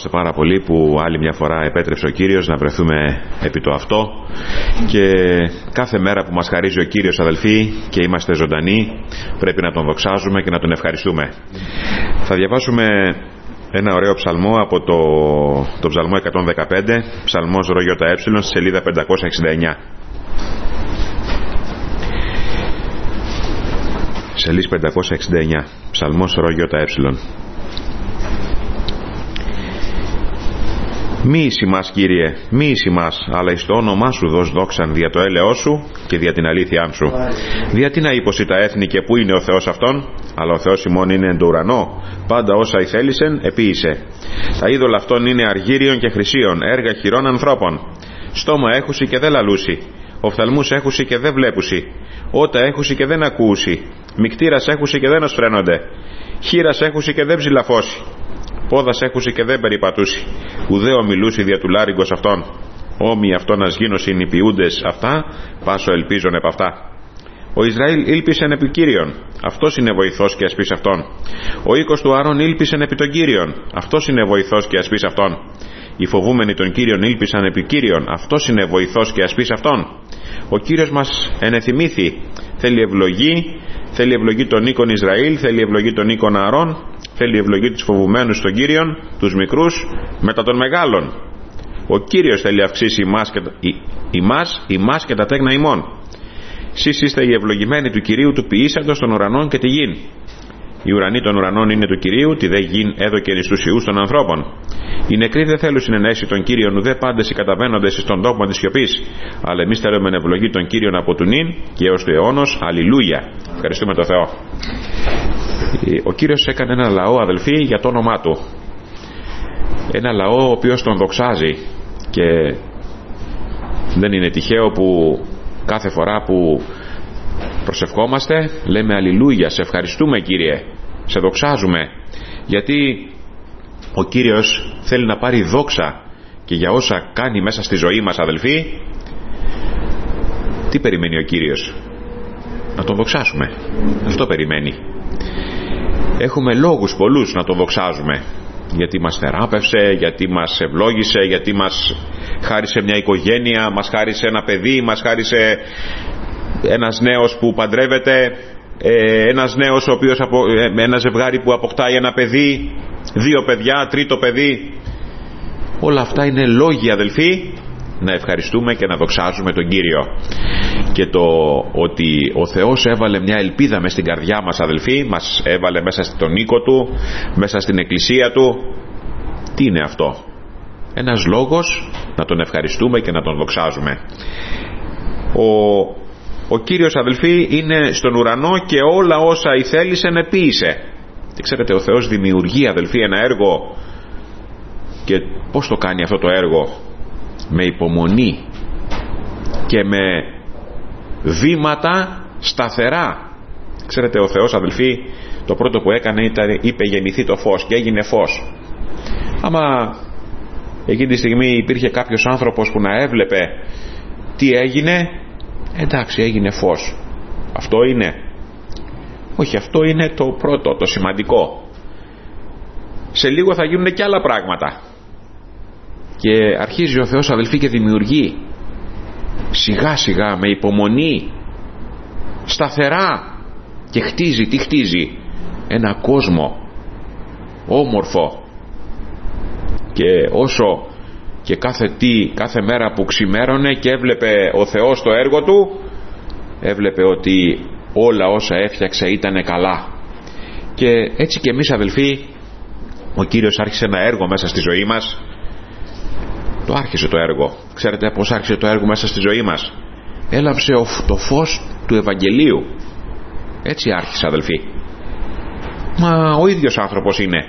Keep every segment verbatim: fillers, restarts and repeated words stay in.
Χαιρόμαστε πάρα πολύ που άλλη μια φορά επέτρεψε ο Κύριος να βρεθούμε επί το αυτό, και κάθε μέρα που μας χαρίζει ο Κύριος, αδελφοί, και είμαστε ζωντανοί, πρέπει να τον δοξάζουμε και να τον ευχαριστούμε. Θα διαβάσουμε ένα ωραίο ψαλμό από το, το ψαλμό εκατόν δεκαπέντε, ψαλμός ΡΙΕ, στη σελίδα πεντακόσια εξήντα εννιά. Σελίδα πεντακόσια εξήντα εννιά, ψαλμός ΡΙΕ. Μη εις ημάς, Κύριε, μη εις ημάς, αλλά εις το όνομά σου δώσ' δόξαν δια το έλεος σου και δια την αλήθειά σου. Δια τι να είπωση τα έθνη και πού είναι ο Θεός αυτόν, αλλά ο Θεός ημών είναι εν το ουρανό, πάντα όσα ηθέλησεν επίησε. Τα είδωλα αυτών είναι αργύριον και χρυσίων, έργα χειρών ανθρώπων. Στόμα έχουσι και δεν λαλούσι, οφθαλμούς έχουσι και δεν βλέπουσι, ότα έχουσι και δεν ακούσι, μικτήρας έχουσι και δεν οσφραίνονται, χείρας έχουσι και δεν ψηλαφώσει, πόδας έχουσι και δεν περιπατούσι, ουδέ ομιλούσι δια του λάριγκος αυτών. Όμοι αυτόν ασγίνος είναι οι ποιούντες αυτά, πάσο ελπίζον επ' αυτά. Ο Ισραήλ ήλπισεν επί Κύριον, αυτός είναι βοηθός και ασπίς αυτόν. Ο οίκος του Άρων ήλπισεν επί τον Κύριον, αυτός είναι βοηθός και ασπίς αυτόν. Οι φοβούμενοι των Κύριων ήλπισαν επί Κύριον, αυτός είναι βοηθός και ασπίς αυτόν. Ο Κύριος μας ενεθυμήθη, θέλει ευλογή, θέλει ευλογή των οίκων Ισραήλ, θέλει ευλογή των οίκων Αρών, θέλει ευλογή τους φοβουμένους των Κύριων, τους μικρούς μετά των μεγάλων. Ο Κύριος θέλει αυξήσει ημάς και, ημάς, ημάς και τα τέκνα ημών. Σεις είστε οι ευλογημένοι του Κυρίου, του ποιήσαντος των ουρανών και τη γην. Οι ουρανοί των ουρανών είναι του Κυρίου, τη δε γην έδωκεν εις τους ιούς των ανθρώπων. Οι νεκροί δεν θέλουν συνενέσει των Κύριων, ουδέ πάντες οι καταβαίνοντες εις τον τόπο της σιωπής. Αλλά εμείς θέλουμε ευλογή των Κύριων από του νυν και έως του αιώνος. Αλληλούια. Ευχαριστούμε τον Θεό. Ο Κύριος έκανε ένα λαό, αδελφοί, για το όνομά Του. Ένα λαό ο οποίος τον δοξάζει, και δεν είναι τυχαίο που κάθε φορά που προσευχόμαστε λέμε αλληλούια, σε ευχαριστούμε Κύριε, σε δοξάζουμε, γιατί ο Κύριος θέλει να πάρει δόξα και για όσα κάνει μέσα στη ζωή μας, αδελφοί. Τι περιμένει ο Κύριος? Να τον δοξάσουμε. Αυτό περιμένει. Έχουμε λόγους πολλούς να τον δοξάζουμε, γιατί μας θεράπευσε, γιατί μας ευλόγησε, γιατί μας χάρισε μια οικογένεια, μας χάρισε ένα παιδί, μας χάρισε ένας νέος που παντρεύεται, ένας νέος ο οποίος, ένα ζευγάρι που αποκτάει ένα παιδί, δύο παιδιά, τρίτο παιδί. Όλα αυτά είναι λόγοι, αδελφοί, να ευχαριστούμε και να δοξάζουμε τον Κύριο. Και το ότι ο Θεός έβαλε μια ελπίδα μες στην καρδιά μας, αδελφοί, μας έβαλε μέσα στον οίκο Του, μέσα στην εκκλησία Του, τι είναι αυτό? Ένας λόγος να τον ευχαριστούμε και να τον δοξάζουμε. Ο, ο Κύριος, αδελφοί, είναι στον ουρανό και όλα όσα ηθέλησεν επίησε. Και ξέρετε, ο Θεός δημιουργεί, αδελφοί, ένα έργο, και πώς το κάνει αυτό το έργο? Με υπομονή και με βήματα σταθερά. Ξέρετε, ο Θεός, αδελφοί, το πρώτο που έκανε ήταν, είπε γεννηθεί το φως, και έγινε φως. Άμα εκείνη τη στιγμή υπήρχε κάποιος άνθρωπος που να έβλεπε τι έγινε, εντάξει, έγινε φως. Αυτό είναι? Όχι, αυτό είναι το πρώτο, το σημαντικό. Σε λίγο θα γίνουν και άλλα πράγματα. Και αρχίζει ο Θεός, αδελφοί, και δημιουργεί σιγά σιγά, με υπομονή, σταθερά, και χτίζει. Τι χτίζει? Ένα κόσμο όμορφο. Και όσο και κάθε τι, κάθε μέρα που ξημέρωνε και έβλεπε ο Θεός το έργο Του, έβλεπε ότι όλα όσα έφτιαξε ήταν καλά. Και έτσι και εμείς, αδελφοί, ο Κύριος άρχισε ένα έργο μέσα στη ζωή μας. Το άρχισε το έργο. Ξέρετε πως άρχισε το έργο μέσα στη ζωή μας? Έλαμψε το φως του Ευαγγελίου. Έτσι άρχισε, αδελφοί. Μα ο ίδιος άνθρωπος είναι.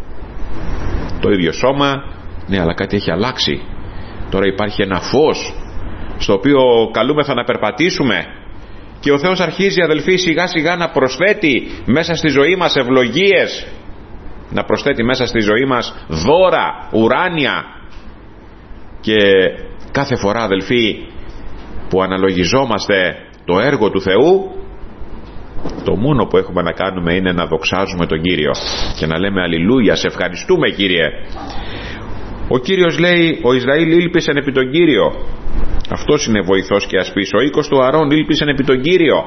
Το ίδιο σώμα, ναι, αλλά κάτι έχει αλλάξει. Τώρα υπάρχει ένα φως στο οποίο καλούμεθα να περπατήσουμε, και ο Θεός αρχίζει, αδελφοί, σιγά σιγά να προσθέτει μέσα στη ζωή μας ευλογίες, να προσθέτει μέσα στη ζωή μας δώρα ουράνια. Και κάθε φορά, αδελφοί, που αναλογιζόμαστε το έργο του Θεού, το μόνο που έχουμε να κάνουμε είναι να δοξάζουμε τον Κύριο και να λέμε αλληλούια, σε ευχαριστούμε Κύριε. Ο Κύριος λέει, ο Ισραήλ ήλπισεν επί τον Κύριο. Αυτός είναι βοηθός και ασπής. Ο οίκος του Αρών ήλπισεν επί τον Κύριο.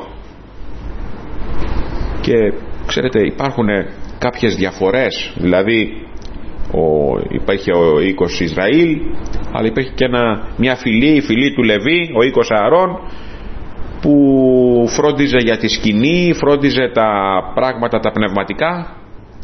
Και ξέρετε, υπάρχουν κάποιες διαφορές. Δηλαδή ο, υπάρχει ο οίκος Ισραήλ, αλλά υπάρχει και ένα, μια φυλή, η φυλή του Λεβί, ο οίκος Αρών, που φρόντιζε για τη σκηνή, φρόντιζε τα πράγματα τα πνευματικά,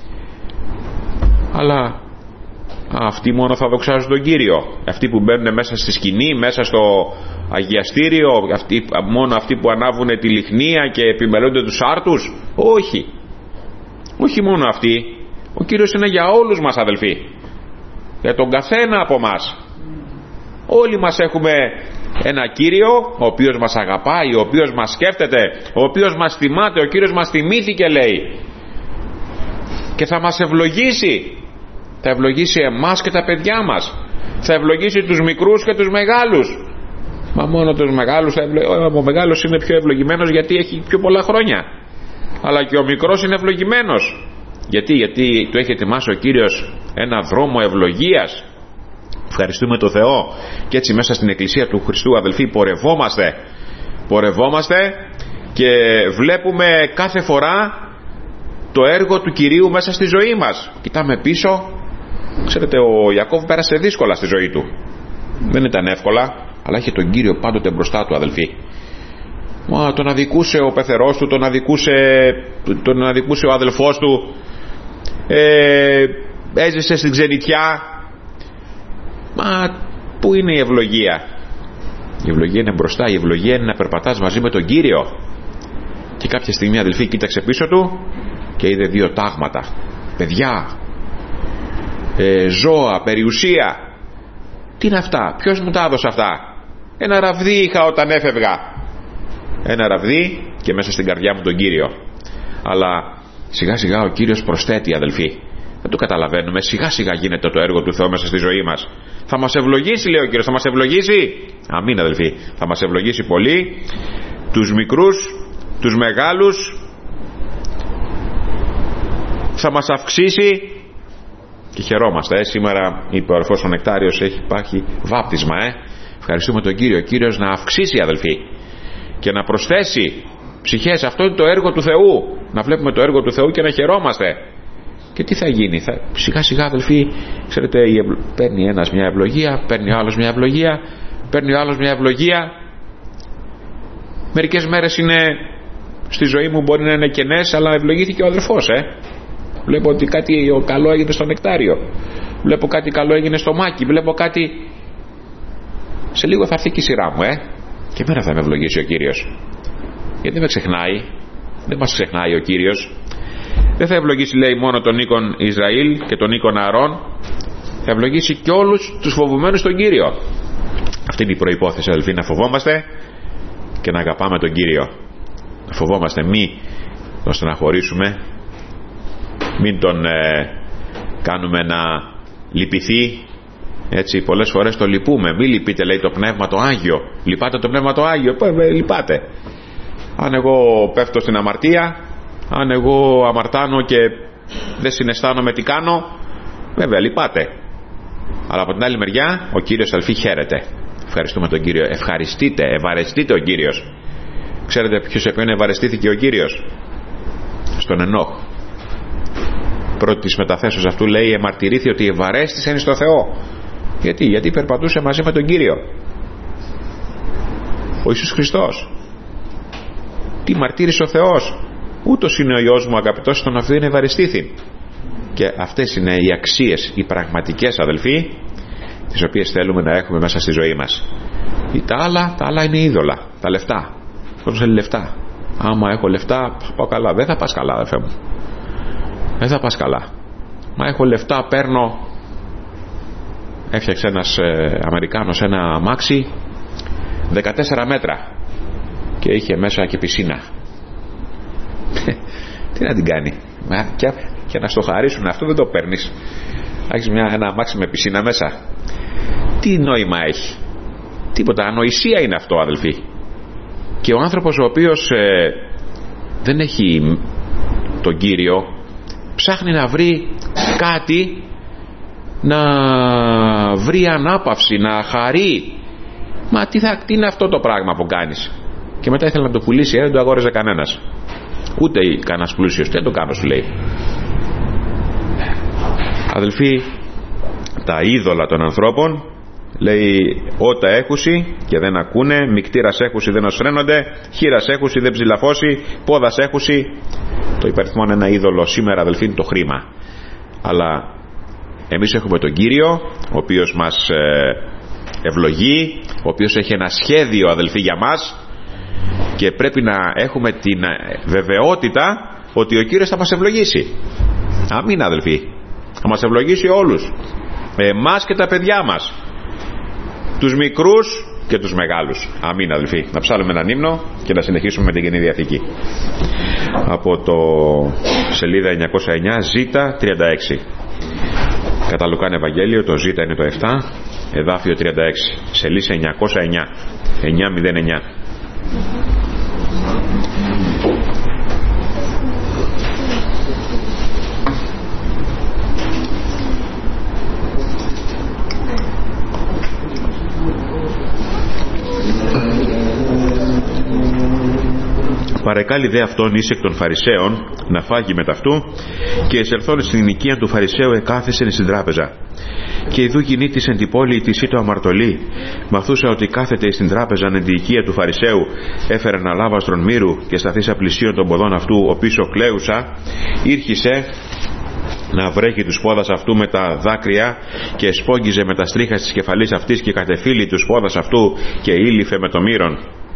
αλλά αυτοί μόνο θα δοξάζουν τον Κύριο. Αυτοί που μπαίνουν μέσα στη σκηνή, μέσα στο αγιαστήριο, αυτοί, μόνο αυτοί που ανάβουν τη λιχνία και επιμελούνται τους άρτους. Όχι, όχι μόνο αυτοί. Ο Κύριος είναι για όλους μας, αδελφοί, για τον καθένα από μας. Όλοι μας έχουμε ένα Κύριο, ο οποίος μας αγαπάει, ο οποίος μας σκέφτεται, ο οποίος μας θυμάται. Ο Κύριος μας θυμήθηκε, λέει, και θα μας ευλογήσει. Θα ευλογήσει εμάς και τα παιδιά μας. Θα ευλογήσει τους μικρούς και τους μεγάλους. Μα μόνο τους μεγάλους θα ευλογήσει. Ο μεγάλος είναι πιο ευλογημένος γιατί έχει πιο πολλά χρόνια. Αλλά και ο μικρός είναι ευλογημένος. Γιατί, γιατί του έχει ετοιμάσει ο Κύριος ένα δρόμο ευλογίας. Ευχαριστούμε τον Θεό. Και έτσι μέσα στην Εκκλησία του Χριστού, αδελφοί, πορευόμαστε. Πορευόμαστε και βλέπουμε κάθε φορά το έργο του Κυρίου μέσα στη ζωή μας. Κοιτάμε πίσω. Ξέρετε, ο Ιακώβ πέρασε δύσκολα στη ζωή του. Δεν ήταν εύκολα, αλλά είχε τον Κύριο πάντοτε μπροστά του, αδελφοί. Μα τον αδικούσε ο πεθερός του, τον αδικούσε, τον αδικούσε ο αδελφός του, ε, έζησε στην ξενιτιά. Μα πού είναι η ευλογία? Η ευλογία είναι μπροστά. Η ευλογία είναι να περπατάς μαζί με τον Κύριο. Και κάποια στιγμή, αδελφοί, κοίταξε πίσω του και είδε δύο τάγματα, παιδιά, ε, ζώα, περιουσία. Τι είναι αυτά? Ποιος μου τα έδωσε αυτά? Ένα ραβδί είχα όταν έφευγα. Ένα ραβδί και μέσα στην καρδιά μου τον Κύριο. Αλλά σιγά σιγά ο Κύριος προσθέτει, αδελφοί. Δεν το καταλαβαίνουμε. Σιγά σιγά γίνεται το έργο του Θεού μέσα στη ζωή μας. Θα μας ευλογήσει, λέει ο Κύριος, θα μας ευλογήσει. Αμήν, αδελφοί. Θα μας ευλογήσει πολύ. Τους μικρούς, τους μεγάλους. Θα μας αυξήσει. Και χαιρόμαστε. Ε. Σήμερα, είπε ο αδελφός ο Νεκτάριος, έχει υπάρχει βάπτισμα. Ε. Ευχαριστούμε τον Κύριο. Ο Κύριος να αυξήσει, αδελφοί, και να προσθέσει ψυχές. Αυτό είναι το έργο του Θεού. Να βλέπουμε το έργο του Θεού και να χαιρόμαστε. Και τι θα γίνει? Θα, σιγά σιγά, αδελφοί, ξέρετε, παίρνει ένας μια ευλογία, παίρνει ο άλλος μια ευλογία, παίρνει ο άλλος μια ευλογία. Μερικές μέρες είναι στη ζωή μου, μπορεί να είναι κενές, αλλά ευλογήθηκε ο αδελφός. Ε. Βλέπω ότι κάτι καλό έγινε στο Νεκτάριο. Βλέπω κάτι καλό έγινε στο Μάκη. Βλέπω κάτι. Σε λίγο θα έρθει και η σειρά μου, ε. Και εμένα θα με ευλογήσει ο Κύριος. Γιατί δεν με ξεχνάει. Δεν μας ξεχνάει ο Κύριος. Δεν θα ευλογήσει, λέει, μόνο τον οίκον Ισραήλ και τον οίκον Αρών. Θα ευλογήσει και όλους τους φοβουμένους στον Κύριο. Αυτή είναι η προϋπόθεση, αδελφοί, να φοβόμαστε και να αγαπάμε τον Κύριο. Να φοβόμαστε, μη τον στεναχωρήσουμε, μην τον ε, κάνουμε να λυπηθεί. Έτσι, πολλές φορές το λυπούμε. Μη λυπείτε, λέει, το Πνεύμα το Άγιο. Λυπάτε το Πνεύμα το Άγιο? Ε, λυπάτε. Αν εγώ πέφτω στην αμαρτία, αν εγώ αμαρτάνω και δεν συναισθάνομαι τι κάνω, βέβαια λυπάτε. Αλλά από την άλλη μεριά ο Κύριος, αλφή, χαίρεται. Ευχαριστούμε τον Κύριο. Ευχαριστείτε, ευαρεστείτε ο Κύριος. Ξέρετε ποιος σε ποιον ευαρεστήθηκε ο Κύριος? Στον Ενόχ. Πρώτη της μεταθέσεως αυτού λέει, εμαρτυρήθη ότι ευαρέστησεν στο Θεό. Γιατί? Γιατί περπατούσε μαζί με τον Κύριο. Ο Ιησούς Χριστός. Τι μαρτύρησε ο Θεός? Ούτως είναι ο Υιός μου αγαπητός, στον αυτήν ευαριστήθη. Και αυτές είναι οι αξίες, οι πραγματικές, αδελφοί, τις οποίες θέλουμε να έχουμε μέσα στη ζωή μας. Τα άλλα, τα άλλα είναι είδωλα. Τα λεφτά. Πώς θέλει λεφτά? Άμα έχω λεφτά, θα πάω καλά. Δεν θα πας καλά, αδελφέ μου. Δεν θα πας καλά. Μα έχω λεφτά, παίρνω. Έφτιαξε ένας ε, Αμερικάνος ένα αμάξι δεκατέσσερα μέτρα και είχε μέσα και πισίνα. Τι να την κάνει? Και, και να στο χαρίσουν, αυτό δεν το παίρνεις. Έχεις μια, ένα αμάξι με πισίνα μέσα. Τι νόημα έχει? Τίποτα. Ανοησία είναι αυτό, αδελφοί. Και ο άνθρωπος ο οποίος ε, δεν έχει τον Κύριο, ψάχνει να βρει κάτι να να βρει ανάπαυση, να χαρεί. Μα τι, θα, τι είναι αυτό το πράγμα που κάνεις? Και μετά ήθελε να το πουλήσει, ε, δεν το αγόρεζε κανένας, ούτε κανένας πλούσιος. Τι το κάνω, σου λέει. Αδελφοί, τα είδωλα των ανθρώπων, λέει, ότα έχουσι και δεν ακούνε, μικτήρας έχουσι δεν οσφραίνονται, χείρας έχουσι δεν ψηλαφώσει, πόδας έχουσι. Το υπαριθμόν ένα είδωλο σήμερα, αδελφοί, είναι το χρήμα. Αλλά εμείς έχουμε τον Κύριο, ο οποίος μας ευλογεί, ο οποίος έχει ένα σχέδιο, αδελφοί, για μας, και πρέπει να έχουμε την βεβαιότητα ότι ο Κύριος θα μας ευλογήσει. Αμήν, αδελφοί. Θα μας ευλογήσει όλους, εμάς και τα παιδιά μας, τους μικρούς και τους μεγάλους. Αμήν, αδελφοί. Να ψάλουμε έναν ύμνο και να συνεχίσουμε με την Καινή Διαθήκη. Από το σελίδα εννιακόσια εννιά, Ζ τριάντα έξι. Κατά Λουκάν Ευαγγέλιο, το Ζ είναι το επτά, εδάφιο τριάντα έξι, σελίδα εννιακόσια εννιά, εννιακόσια εννιά. Παρεκάλει δε αυτόν εις εκ των Φαρισαίων να φάγει με ταυτού, και εισελθόν στην οικία του Φαρισαίου εκάθισεν στην τράπεζα. Και ειδού κινήτης εν την πόλη της ήτο αμαρτωλή, μαθούσα ότι κάθεται στην τράπεζα εν την οικία του Φαρισαίου, έφερε ένα λάβαστρον μύρου και σταθήσα πλησίον των ποδών αυτού, ο πίσω κλαίουσα, ήρχισε να βρέχει τους πόδας αυτού με τα δάκρυα και σπόγγιζε με τα στρίχα της κεφαλής αυτής και κατεφύλει τους πόδας αυτού και ήλυφε με το μύρον.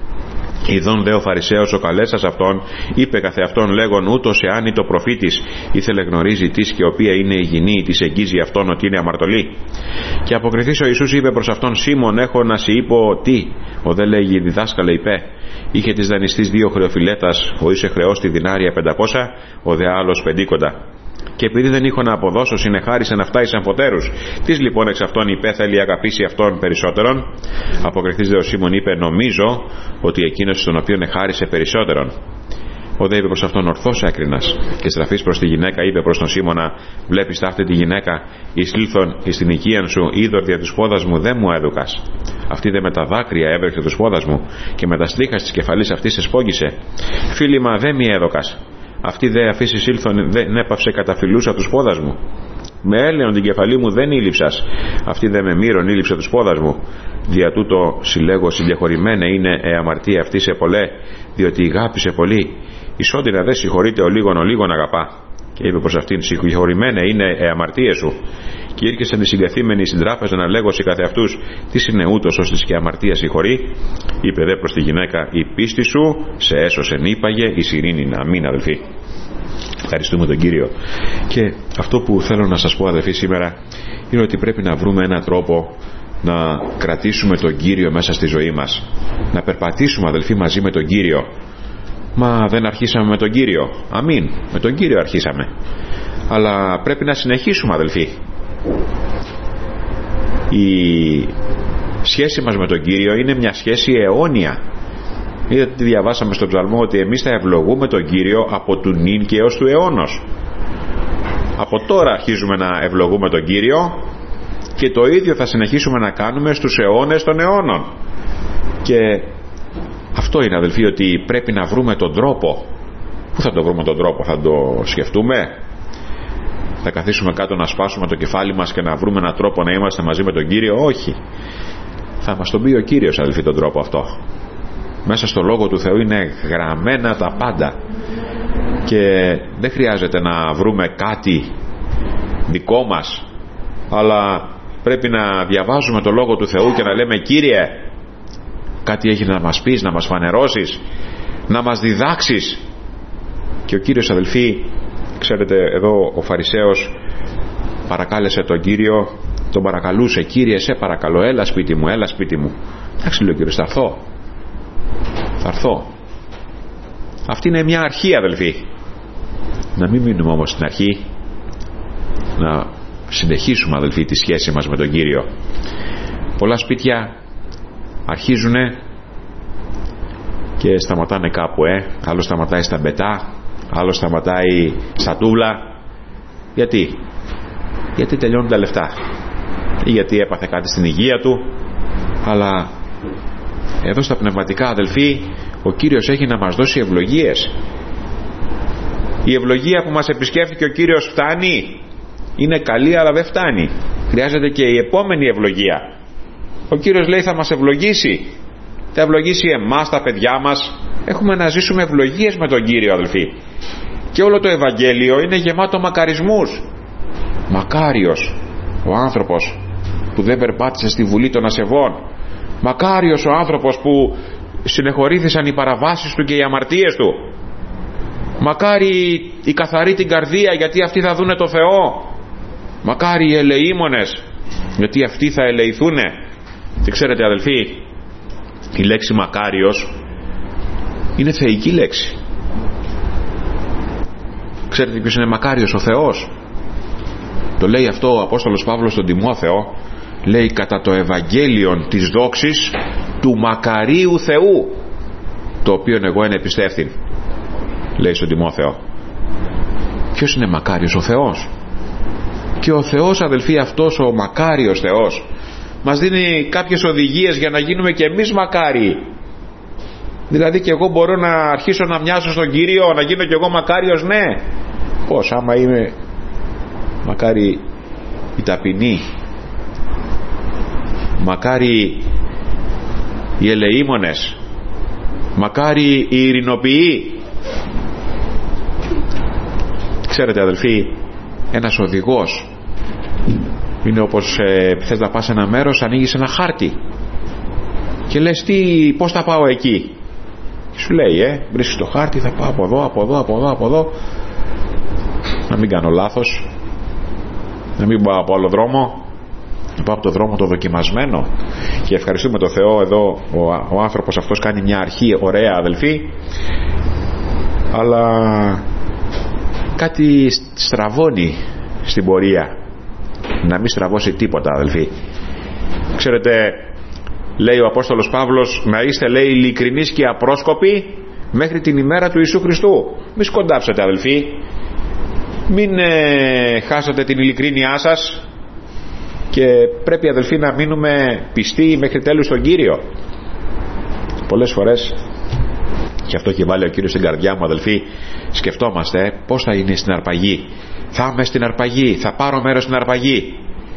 Ιδών δε ο Φαρισαίος ο καλέσας αυτόν, είπε καθε αυτόν λέγον, ούτως εάν το προφήτης ήθελε γνωρίζει τις και οποία είναι η γυνή, της εγγίζει αυτόν ότι είναι αμαρτωλή. Και αποκριθείς ο Ιησούς είπε προς αυτόν, Σίμων έχω να σε είπω τι? Ο δε λέγει, διδάσκαλε είπε, είχε της δανειστής δύο χρεοφιλέτας, ο είσαι χρεός τη δινάρια πεντακόσια, ο δε άλλος πεντήκοντα. Και επειδή δεν είχω να αποδώσω, συνεχάρισαν αυτά εις αμφωτέρους. Τις λοιπόν εξ αυτών είπε, θέλει αγαπήσει αυτόν περισσότερον? Αποκριθείς δε ο Σίμων είπε, νομίζω ότι εκείνος στον οποίον εχάρισε περισσότερον. Ο δε είπε προς αυτόν, ορθώς έκρινας. Και στραφής προς τη γυναίκα είπε προς τον Σίμωνα, βλέπεις ταύτη τη γυναίκα, εις λήθον εις την οικίαν σου, είδωρ δια τους πόδας μου δεν μου έδουκας. Αυτή δε με τα δάκρυα έβρεχε τους πόδας μου, και με τα στρίχα της κεφαλής αυτής εσπόγγισε. Φίλημα δεν μη έδωκας. Αυτή δε αφήσεις ήλθον δεν έπαυσε καταφυλούσα τους πόδας μου. Με έλεον την κεφαλή μου δεν ήλυψας. Αυτή δε με μύρον ήλυψε τους πόδας μου. Δια τούτο συλλέγω συντεχωρημένα είναι ε αμαρτία αυτή σε πολλέ, διότι ηγάπησε πολύ. Ισότινα δε συγχωρείται ο λίγον ο λίγον αγαπά. Και είπε προς αυτήν, συγχωρημένα είναι ε αμαρτία σου. Και ήρκεσαν οι συγκαθήμενοι στην τράπεζα να λέγωσι καθε αυτούς, τι είναι ούτως ώστε και αμαρτία συγχωρεί? Είπε δε προς τη γυναίκα, η πίστη σου σε έσωσεν, είπαγε, εις ειρήνη. Αμήν, αδελφοί. Ευχαριστούμε τον Κύριο. Και αυτό που θέλω να σας πω, αδελφοί, σήμερα είναι ότι πρέπει να βρούμε έναν τρόπο να κρατήσουμε τον Κύριο μέσα στη ζωή μας, να περπατήσουμε, αδελφοί, μαζί με τον Κύριο. Μα δεν αρχίσαμε με τον Κύριο? Αμήν, με τον Κύριο αρχίσαμε, αλλά πρέπει να συνεχίσουμε, αδελφοί. Η σχέση μας με τον Κύριο είναι μια σχέση αιώνια. Είδατε τι διαβάσαμε στον ψαλμό, ότι εμείς θα ευλογούμε τον Κύριο από του νυν και έως του αιώνος. Από τώρα αρχίζουμε να ευλογούμε τον Κύριο, και το ίδιο θα συνεχίσουμε να κάνουμε στους αιώνες των αιώνων. Και αυτό είναι, αδελφοί, ότι πρέπει να βρούμε τον τρόπο. Πού θα το βρούμε τον τρόπο? Θα το σκεφτούμε? Θα καθίσουμε κάτω να σπάσουμε το κεφάλι μας και να βρούμε έναν τρόπο να είμαστε μαζί με τον Κύριο? Όχι. Θα μας τον πει ο Κύριος, αδελφοί, τον τρόπο αυτό. Μέσα στο Λόγο του Θεού είναι γραμμένα τα πάντα, και δεν χρειάζεται να βρούμε κάτι δικό μας, αλλά πρέπει να διαβάζουμε το Λόγο του Θεού και να λέμε, Κύριε, κάτι έχει να μας πεις, να μας φανερώσεις, να μας διδάξεις. Και ο Κύριος, αδελφοί, ξέρετε, εδώ ο Φαρισαίος παρακάλεσε τον Κύριο, τον παρακαλούσε, Κύριε σε παρακαλώ, έλα σπίτι μου, έλα σπίτι μου. Εντάξει, λέει ο Κύριος, θα έρθω, θα έρθω. Αυτή είναι μια αρχή, αδελφοί. Να μην μείνουμε όμως στην αρχή, να συνεχίσουμε, αδελφοί, τη σχέση μας με τον Κύριο. Πολλά σπίτια αρχίζουνε και σταματάνε κάπου, ε. άλλο σταματάει στα μπετά, άλλο σταματάει στα τούβλα. Γιατί? Γιατί τελειώνουν τα λεφτά. ή γιατί έπαθε κάτι στην υγεία του. Αλλά εδώ στα πνευματικά, αδελφοί, ο Κύριος έχει να μας δώσει ευλογίες. Η ευλογία που μας επισκέφθηκε ο Κύριος φτάνει? Είναι καλή, αλλά δεν φτάνει. Χρειάζεται και η επόμενη ευλογία. Ο Κύριος λέει θα μας ευλογήσει. Θα ευλογήσει εμάς, τα παιδιά μας. Έχουμε να ζήσουμε ευλογίες με τον Κύριο, αδελφοί. Και όλο το Ευαγγέλιο είναι γεμάτο μακαρισμούς. Μακάριος ο άνθρωπος που δεν περπάτησε στη βουλή των ασεβών. Μακάριος ο άνθρωπος που συνεχωρήθησαν οι παραβάσεις του και οι αμαρτίες του. Μακάρι οι καθαροί την καρδία, γιατί αυτοί θα δούνε το Θεό. Μακάρι οι ελεήμονες, γιατί αυτοί θα ελεηθούνε. Και ξέρετε, αδελφοί, η λέξη μακάριος είναι θεϊκή λέξη. Ξέρετε ποιος είναι μακάριος? Ο Θεός. Το λέει αυτό ο Απόστολος Παύλος στον Τιμόθεο. Λέει κατά το Ευαγγέλιον της δόξης του μακαρίου Θεού, το οποίο εγώ είναι εμπιστεύθην, λέει στον Τιμόθεο. Ποιος είναι μακάριος? Ο Θεός. Και ο Θεός, αδελφοί, αυτός ο μακάριος Θεός μας δίνει κάποιες οδηγίες για να γίνουμε και εμείς μακάριοι. Δηλαδή και εγώ μπορώ να αρχίσω να μοιάζω στον Κύριο, να γίνω και εγώ μακάριος? Ναι. Πώς? Άμα είμαι μακάρι οι ταπεινοί, μακάρι οι ελεήμονες, μακάρι οι ειρηνοποιοί. Ξέρετε, αδελφοί, ένας οδηγός είναι όπως ε, θες να πας σε ένα μέρος, ανοίγεις ένα χάρτη και λες τι, πώς θα πάω εκεί, και σου λέει ε, βρίσκεις το χάρτη, θα πάω από εδώ, από εδώ, από εδώ, από εδώ, να μην κάνω λάθος, να μην πάω από άλλο δρόμο, να πάω από το δρόμο το δοκιμασμένο. Και ευχαριστούμε τον Θεό, εδώ ο, ο άνθρωπος αυτός κάνει μια αρχή ωραία, αδελφοί, αλλά κάτι στραβώνει στην πορεία. Να μην στραβώσει τίποτα, αδελφοί. Ξέρετε, λέει ο Απόστολος Παύλος, να είστε, λέει, ειλικρινείς και απρόσκοποι μέχρι την ημέρα του Ιησού Χριστού. Μη σκοντάψετε, αδελφοί, μην ε, χάσετε την ειλικρίνειά σας, και πρέπει, αδελφοί, να μείνουμε πιστοί μέχρι τέλους στον Κύριο. Πολλές φορές, και αυτό έχει βάλει ο Κύριος στην καρδιά μου, αδελφοί, σκεφτόμαστε πώς θα είναι στην αρπαγή. Θα είμαι στην αρπαγή, θα πάρω μέρος στην αρπαγή.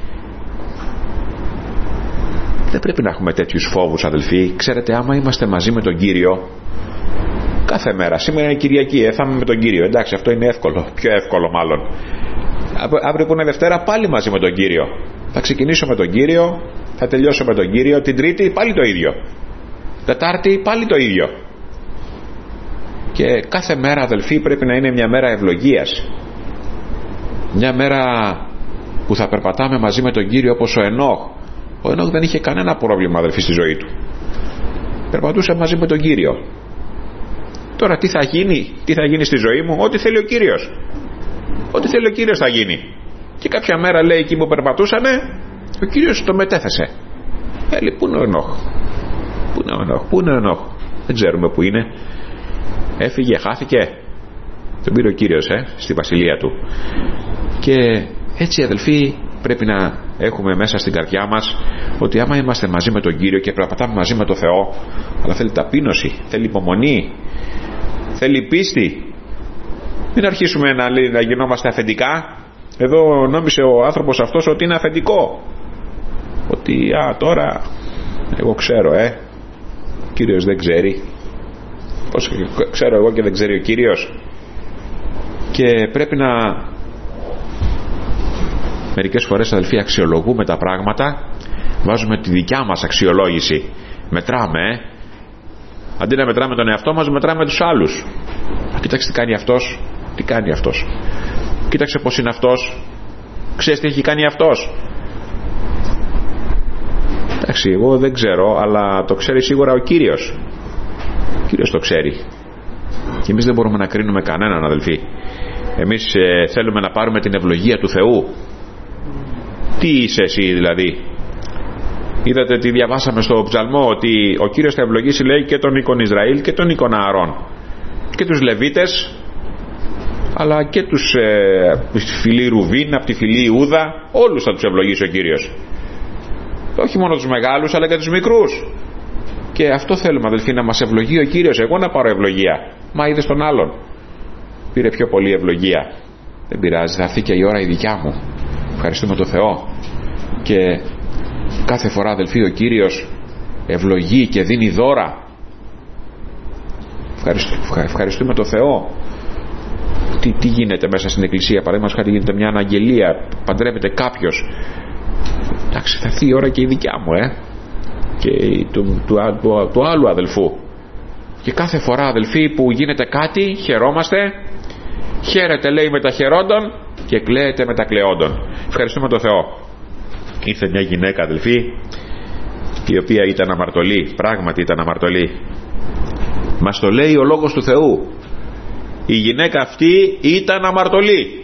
Δεν πρέπει να έχουμε τέτοιους φόβους, αδελφοί. Ξέρετε, άμα είμαστε μαζί με τον Κύριο κάθε μέρα, σήμερα είναι Κυριακή, ε, θα είμαι με τον Κύριο, εντάξει, αυτό είναι εύκολο, πιο εύκολο μάλλον. Αύριο που είναι Δευτέρα, πάλι μαζί με τον Κύριο. Θα ξεκινήσω με τον Κύριο, θα τελειώσω με τον Κύριο. Την Τρίτη πάλι το ίδιο. Τετάρτη πάλι το ίδιο. Και κάθε μέρα, αδελφοί, πρέπει να είναι μια μέρα ευλογίας. Μια μέρα που θα περπατάμε μαζί με τον Κύριο, όπως ο Ενώχ. Ο Ενώχ δεν είχε κανένα πρόβλημα, αδελφοί, στη ζωή του. Περπατούσε μαζί με τον Κύριο. Τώρα τι θα γίνει, τι θα γίνει στη ζωή μου? Ό,τι θέλει ο Κύριος. Ό,τι θέλει ο Κύριος θα γίνει. Και κάποια μέρα, λέει, εκεί που περπατούσανε, ο Κύριος το μετέθεσε. Έλεγε, πού είναι ο Ενώχ? Πού είναι ο Ενώχ? Πού είναι ο Ενώχ? Δεν ξέρουμε πού είναι. Έφυγε, χάθηκε. Τον πήρε ο Κύριος ε, στη βασιλεία του. Και έτσι, αδελφοί, πρέπει να έχουμε μέσα στην καρδιά μας ότι άμα είμαστε μαζί με τον Κύριο και περπατάμε μαζί με τον Θεό, αλλά θέλει ταπείνωση, θέλει υπομονή, θέλει πίστη. Μην αρχίσουμε να, να γινόμαστε αφεντικά. Εδώ νόμισε ο άνθρωπος αυτός ότι είναι αφεντικό, ότι α, τώρα εγώ ξέρω, ε ο Κύριος δεν ξέρει. Πώς ξέρω εγώ και δεν ξέρει ο Κύριος? Και πρέπει να, μερικές φορές, αδελφοί, αξιολογούμε τα πράγματα, βάζουμε τη δικιά μας αξιολόγηση, μετράμε ε. αντί να μετράμε τον εαυτό μας, μετράμε τους άλλους. Κοίταξε τι κάνει αυτός, τι κάνει αυτός, κοίταξε πως είναι αυτός, ξέρεις τι έχει κάνει αυτός. Εντάξει, εγώ δεν ξέρω, αλλά το ξέρει σίγουρα ο Κύριος. Ο Κύριος το ξέρει. Και εμείς δεν μπορούμε να κρίνουμε κανέναν, αδελφοί. Εμείς ε, θέλουμε να πάρουμε την ευλογία του Θεού. Τι είσαι εσύ δηλαδή? Είδατε τι διαβάσαμε στο ψαλμό, ότι ο Κύριος θα ευλογήσει, λέει, και τον οίκον Ισραήλ και τον οίκον Ααρών, και τους Λεβίτες, αλλά και τους ε, από τη φυλή Ρουβίν, από τη φυλή Ιούδα, όλους θα τους ευλογήσει ο Κύριος. όχι μόνο τους μεγάλους αλλά και τους μικρούς. Και αυτό θέλουμε, αδελφοί, να μας ευλογεί ο Κύριος. Εγώ να πάρω ευλογία, μα είδες τον άλλον πήρε πιο πολύ ευλογία. Δεν πειράζει, θα έρθει και η ώρα η δικιά μου. Ευχαριστούμε τον Θεό. Και κάθε φορά, αδελφοί, ο Κύριος ευλογεί και δίνει δώρα. Ευχαριστούμε, ευχαριστούμε τον Θεό. Τι, τι γίνεται μέσα στην εκκλησία? Παραδείγματος χάρη, γίνεται μια αναγγελία, παντρεύεται κάποιος. Εντάξει, θα έρθει η ώρα και η δικιά μου, ε και του, του, του, του άλλου αδελφού. Και κάθε φορά, αδελφοί, που γίνεται κάτι, χαιρόμαστε. Χαίρεται, λέει, με τα χαιρόντων και κλαίεται με τα κλαιόντων. Ευχαριστούμε τον Θεό. Ήρθε μια γυναίκα, αδελφοί, η οποία ήταν αμαρτωλή. Πράγματι ήταν αμαρτωλή. Μας το λέει ο Λόγος του Θεού. Η γυναίκα αυτή ήταν αμαρτωλή.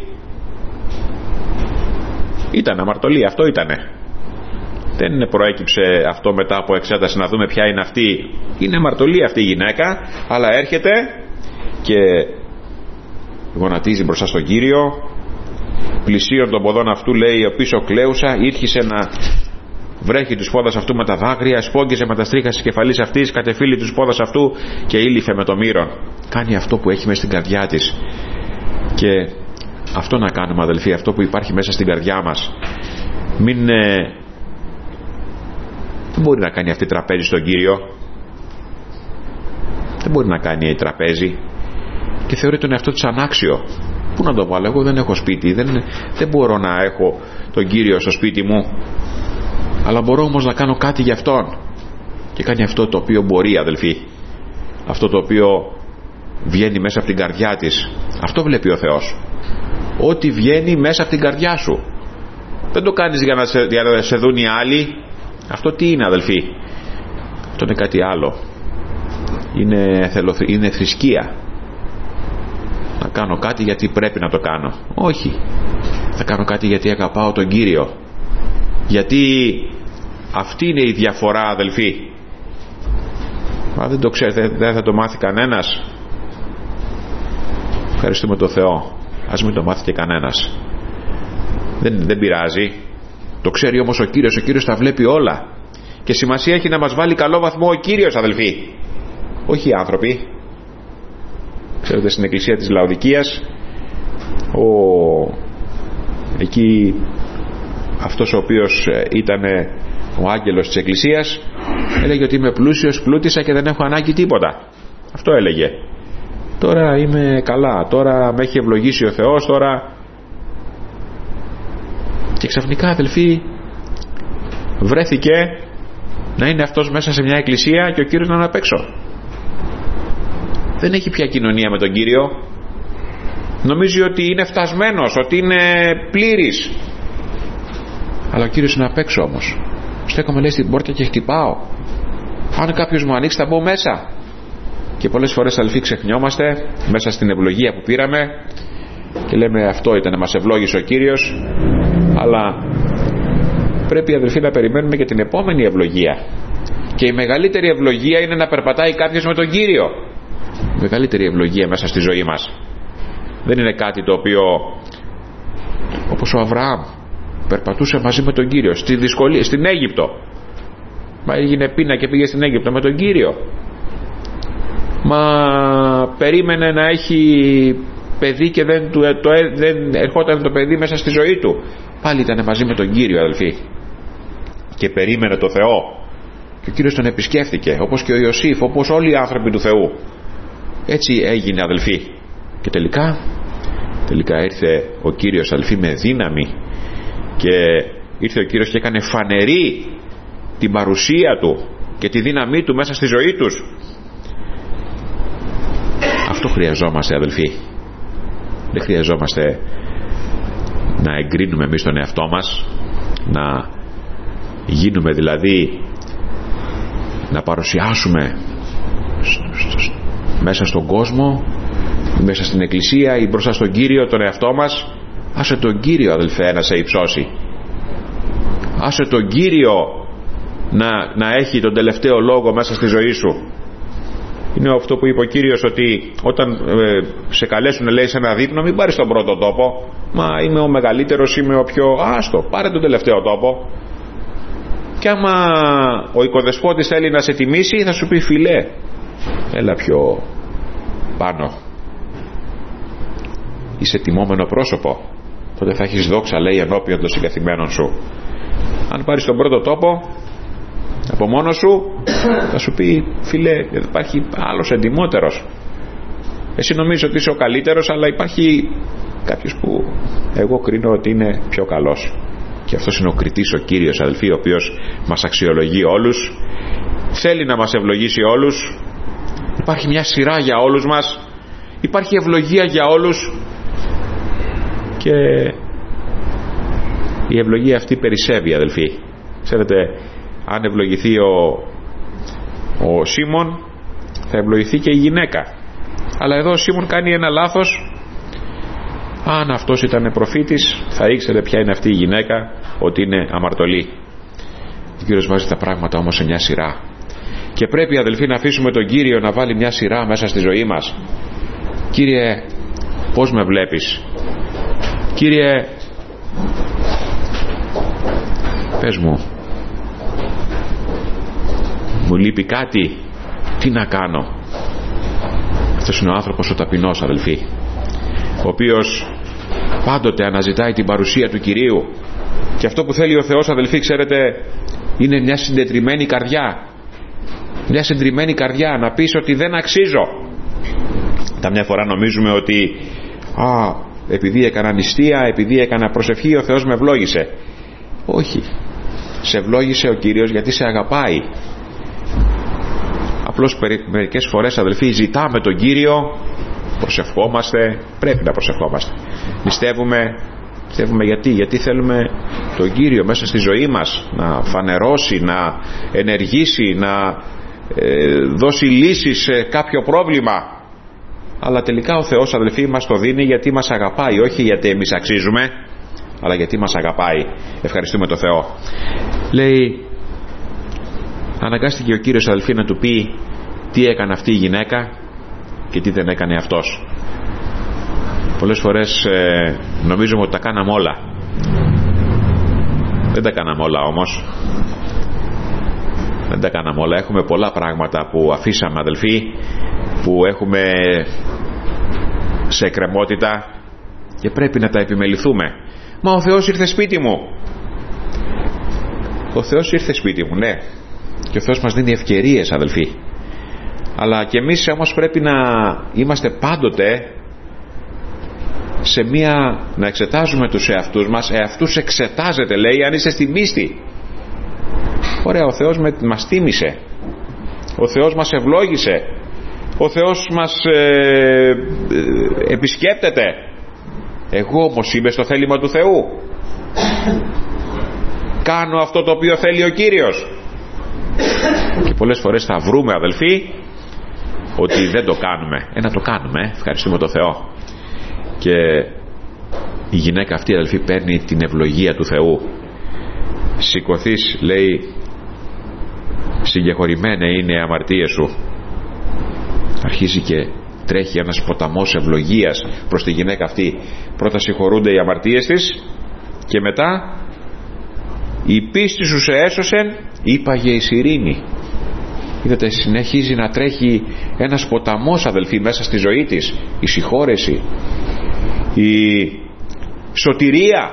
Ήταν αμαρτωλή, αυτό ήτανε. Δεν προέκυψε αυτό μετά από εξέταση να δούμε ποια είναι αυτή. Είναι αμαρτωλή αυτή η γυναίκα, αλλά έρχεται και γονατίζει μπροστά στον Κύριο. Πλησίον των ποδών αυτού, λέει, ο πίσω κλαίουσα, ήρχισε να βρέχει τους πόδας αυτού με τα δάκρυα, σπόγγιζε με τα στρίχα της κεφαλής αυτής, κατεφύλει τους πόδας αυτού και ήλυφε με το μύρον. Κάνει αυτό που έχει μέσα στην καρδιά της. Και αυτό να κάνουμε, αδελφοί, αυτό που υπάρχει μέσα στην καρδιά μας. Μην ε... δεν μπορεί να κάνει αυτή τραπέζι στον Κύριο. Δεν μπορεί να κάνει τραπέζι και θεωρεί τον εαυτό της ανάξιο. Πού να το βάλω, εγώ δεν έχω σπίτι, δεν, δεν μπορώ να έχω τον Κύριο στο σπίτι μου, αλλά μπορώ όμως να κάνω κάτι για Αυτόν. Και κάνει αυτό το οποίο μπορεί, αδελφοί, αυτό το οποίο βγαίνει μέσα από την καρδιά της. Αυτό βλέπει ο Θεός, ό,τι βγαίνει μέσα από την καρδιά σου. Δεν το κάνεις για να σε, για να σε δουν οι άλλοι. Αυτό τι είναι, αδελφοί? Αυτό είναι κάτι άλλο. Είναι, είναι θρησκεία. Να κάνω κάτι γιατί πρέπει να το κάνω. Όχι. Θα κάνω κάτι γιατί αγαπάω τον Κύριο. Γιατί αυτή είναι η διαφορά, αδελφοί. Μα δεν το ξέρετε, δεν θα το μάθει κανένας. Ευχαριστούμε τον Θεό. Ας μην το μάθει και κανένας. Δεν, δεν πειράζει. Το ξέρει όμως ο Κύριος. Ο Κύριος τα βλέπει όλα. Και σημασία έχει να μας βάλει καλό βαθμό ο Κύριος, αδελφοί, όχι οι άνθρωποι. Ξέρετε, στην εκκλησία της Λαοδικίας, ο... εκεί αυτός ο οποίος ήταν ο άγγελος της εκκλησίας έλεγε ότι είμαι πλούσιος, πλούτησα και δεν έχω ανάγκη τίποτα. Αυτό έλεγε. Τώρα είμαι καλά, τώρα με έχει ευλογήσει ο Θεός, τώρα... Και ξαφνικά, αδελφοί, βρέθηκε να είναι αυτός μέσα σε μια εκκλησία και ο Κύριος να είναι απ' έξω. Δεν έχει πια κοινωνία με τον Κύριο. Νομίζει ότι είναι φτασμένος, ότι είναι πλήρης. Αλλά ο Κύριος είναι απ' έξω όμως. Στέκομαι, λέει, στην πόρτα και χτυπάω. Αν κάποιος μου ανοίξει θα μπω μέσα. Και πολλές φορές, αδελφοί, ξεχνιόμαστε μέσα στην ευλογία που πήραμε και λέμε αυτό ήταν, μας ευλόγησε ο Κύριος. Αλλά πρέπει, αδελφοί, να περιμένουμε και την επόμενη ευλογία. Και η μεγαλύτερη ευλογία είναι να περπατάει κάποιος με τον Κύριο. Η μεγαλύτερη ευλογία μέσα στη ζωή μας. Δεν είναι κάτι το οποίο, όπως ο Αβραάμ περπατούσε μαζί με τον Κύριο στη δυσκολία, στην Αίγυπτο. Μα έγινε πείνα και πήγε στην Αίγυπτο με τον Κύριο. Μα περίμενε να έχει παιδί και δεν, του, το, δεν ερχόταν το παιδί μέσα στη ζωή του. Πάλι ήταν μαζί με τον Κύριο, αδελφοί, και περίμενε το Θεό. Και ο Κύριος τον επισκέφθηκε, όπως και ο Ιωσήφ, όπως όλοι οι άνθρωποι του Θεού. Έτσι έγινε, αδελφοί. Και τελικά τελικά ήρθε ο Κύριος, αδελφοί, με δύναμη. Και ήρθε ο Κύριος και έκανε φανερή την παρουσία Του και τη δύναμή Του μέσα στη ζωή τους. Αυτό χρειαζόμαστε, αδελφοί. Δεν χρειαζόμαστε να εγκρίνουμε εμείς τον εαυτό μας, να γίνουμε δηλαδή, να παρουσιάσουμε μέσα στον κόσμο, μέσα στην εκκλησία ή μπροστά στον Κύριο τον εαυτό μας. Άσε τον Κύριο, αδελφέ, να σε υψώσει. Άσε τον Κύριο να, να έχει τον τελευταίο λόγο μέσα στη ζωή σου. Είναι αυτό που είπε ο Κύριος, ότι όταν ε, σε καλέσουν, λέει, σε ένα δείπνο, μην πάρεις τον πρώτο τόπο. Μα είμαι ο μεγαλύτερος, είμαι ο πιο... Άστο, πάρε τον τελευταίο τόπο. Και άμα ο οικοδεσπότης θέλει να σε τιμήσει, θα σου πει φιλέ, έλα πιο πάνω, είσαι τιμόμενο πρόσωπο, τότε θα έχεις δόξα, λέει, ενώπιον των συγκαθημένων σου. Αν πάρεις τον πρώτο τόπο από μόνος σου, θα σου πει φίλε, δεν υπάρχει άλλος εντιμότερος. Εσύ νομίζεις ότι είσαι ο καλύτερος, αλλά υπάρχει κάποιος που εγώ κρίνω ότι είναι πιο καλός. Και αυτός είναι ο κριτής, ο Κύριος, αδελφοί, ο οποίος μας αξιολογεί όλους, θέλει να μας ευλογήσει όλους. Υπάρχει μια σειρά για όλους μας, υπάρχει ευλογία για όλους, και η ευλογία αυτή περισσεύει, αδελφοί. Ξέρετε, αν ευλογηθεί ο, ο Σίμων, θα ευλογηθεί και η γυναίκα. Αλλά εδώ ο Σίμων κάνει ένα λάθος. Αν αυτός ήταν προφήτης, θα ήξερε ποια είναι αυτή η γυναίκα, ότι είναι αμαρτωλή. Ο Κύριος βάζει τα πράγματα όμως σε μια σειρά, και πρέπει, αδελφοί, να αφήσουμε τον Κύριο να βάλει μια σειρά μέσα στη ζωή μας. Κύριε, πώς με βλέπεις? Κύριε, πες μου, μου λείπει κάτι, τι να κάνω? Αυτός είναι ο άνθρωπος ο ταπεινός, αδελφοί, ο οποίος πάντοτε αναζητάει την παρουσία του Κυρίου. Και αυτό που θέλει ο Θεός, αδελφοί, ξέρετε, είναι μια συντετριμμένη καρδιά. Μια συντετριμμένη καρδιά, να πεις ότι δεν αξίζω. Τα μια φορά νομίζουμε ότι α, επειδή έκανα νηστεία, επειδή έκανα προσευχή, ο Θεός με ευλόγησε. Όχι, σε ευλόγησε ο Κύριος γιατί σε αγαπάει. Απλώς μερικές φορές, αδελφοί, ζητάμε τον Κύριο, προσευχόμαστε, πρέπει να προσευχόμαστε, νηστεύουμε, νηστεύουμε γιατί, γιατί θέλουμε τον Κύριο μέσα στη ζωή μας να φανερώσει, να ενεργήσει, να ε, δώσει λύσεις σε κάποιο πρόβλημα. Αλλά τελικά ο Θεός, αδελφοί, μας το δίνει γιατί μας αγαπάει, όχι γιατί εμείς αξίζουμε, αλλά γιατί μας αγαπάει. Ευχαριστούμε τον Θεό. Λέει, αναγκάστηκε ο Κύριος, αδελφοί, να του πει τι έκανε αυτή η γυναίκα και τι δεν έκανε αυτός. Πολλές φορές ε, νομίζουμε ότι τα κάναμε όλα. Δεν τα κάναμε όλα όμως. Δεν τα κάναμε όλα. Έχουμε πολλά πράγματα που αφήσαμε, αδελφοί, που έχουμε σε εκκρεμότητα και πρέπει να τα επιμεληθούμε. Μα ο Θεός ήρθε σπίτι μου. Ο Θεός ήρθε σπίτι μου, ναι, και ο Θεός μας δίνει ευκαιρίες, αδελφοί, αλλά και εμείς όμως πρέπει να είμαστε πάντοτε σε μία, να εξετάζουμε τους εαυτούς μας. Εαυτούς εξετάζεται, λέει, αν είσαι στη πίστη. Ωραία, ο Θεός με, μας τίμησε, ο Θεός μας ευλόγησε, ο Θεός μας ε, ε, επισκέπτεται. Εγώ όμως είμαι στο θέλημα του Θεού? Κάνω αυτό το οποίο θέλει ο Κύριος? Και πολλές φορές θα βρούμε, αδελφοί, ότι δεν το κάνουμε. Ε, να το κάνουμε, ευχαριστούμε τον Θεό. Και η γυναίκα αυτή, αδελφοί, παίρνει την ευλογία του Θεού. Σηκωθείς, λέει, συγκεχωρημένε είναι οι αμαρτίες σου. Αρχίζει και τρέχει ένας ποταμός ευλογίας προς τη γυναίκα αυτή. Πρώτα συγχωρούνται οι αμαρτίες της και μετά η πίστη σου σε έσωσεν, είπαγε εις ειρήνη. Είδατε, συνεχίζει να τρέχει ένας ποταμός, αδελφοί, μέσα στη ζωή της. Η συγχώρεση, η σωτηρία,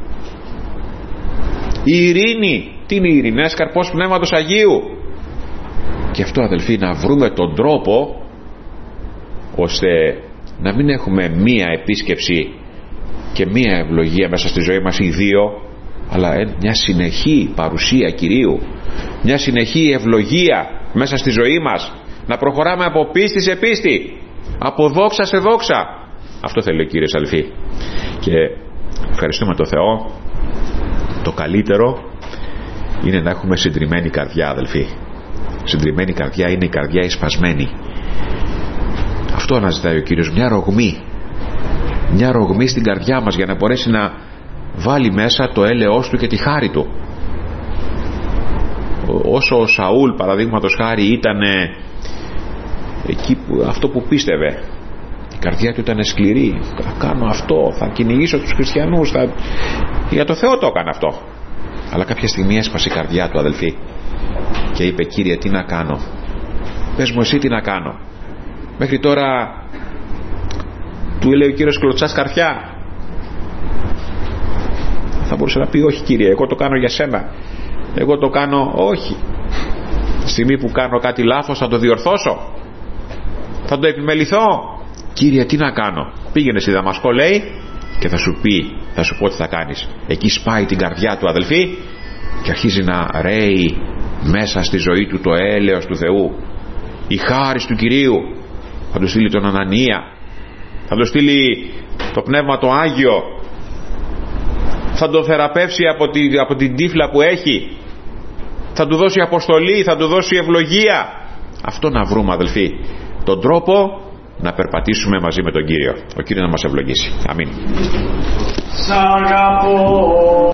η ειρήνη. Τι είναι η ειρήνη? Ένας καρπός Πνεύματος Αγίου. Και αυτό, αδελφοί, να βρούμε τον τρόπο ώστε να μην έχουμε μία επίσκεψη και μία ευλογία μέσα στη ζωή μας ή δύο, αλλά μια συνεχή παρουσία Κυρίου, μια συνεχή ευλογία μέσα στη ζωή μας, να προχωράμε από πίστη σε πίστη, από δόξα σε δόξα. Αυτό θέλει ο Κύριος, αδελφοί, και ευχαριστούμε τον Θεό. Το καλύτερο είναι να έχουμε συντριμμένη καρδιά, αδελφοί. Συντριμμένη καρδιά είναι η καρδιά εσπασμένη. Αυτό αναζητάει ο Κύριος, μια ρογμή, μια ρογμή στην καρδιά μας, για να μπορέσει να βάλει μέσα το έλεος του και τη χάρη του. Όσο ο Σαούλ, παραδείγματος χάρη, ήταν εκεί που, αυτό που πίστευε, η καρδιά του ήταν σκληρή. Θα κάνω αυτό, θα κυνηγήσω τους χριστιανούς, θα... για το Θεό το έκανε αυτό. Αλλά κάποια στιγμή έσπασε η καρδιά του, αδελφοί, και είπε: Κύριε, τι να κάνω? Πες μου εσύ τι να κάνω. Μέχρι τώρα, του λέει ο Κύριος, κλωτσάς καρφιά. Θα μπορούσε να πει: όχι Κύριε, εγώ το κάνω για σένα, εγώ το κάνω. Όχι. Τη στιγμή που κάνω κάτι λάθος θα το διορθώσω, θα το επιμεληθώ. Κύριε, τι να κάνω? Πήγαινε στη Δαμασκό, λέει, και θα σου πει, θα σου πω τι θα κάνεις. Εκεί σπάει την καρδιά του, αδελφοί, και αρχίζει να ρέει μέσα στη ζωή του το έλεος του Θεού, η χάρις του Κυρίου. Θα του στείλει τον Ανανία, θα του στείλει το Πνεύμα το Άγιο, θα τον θεραπεύσει από, τη, από την τύφλα που έχει, θα του δώσει αποστολή, θα του δώσει ευλογία. Αυτό να βρούμε, αδελφοί, τον τρόπο να περπατήσουμε μαζί με τον Κύριο. Ο Κύριος να μας ευλογήσει. Αμήν.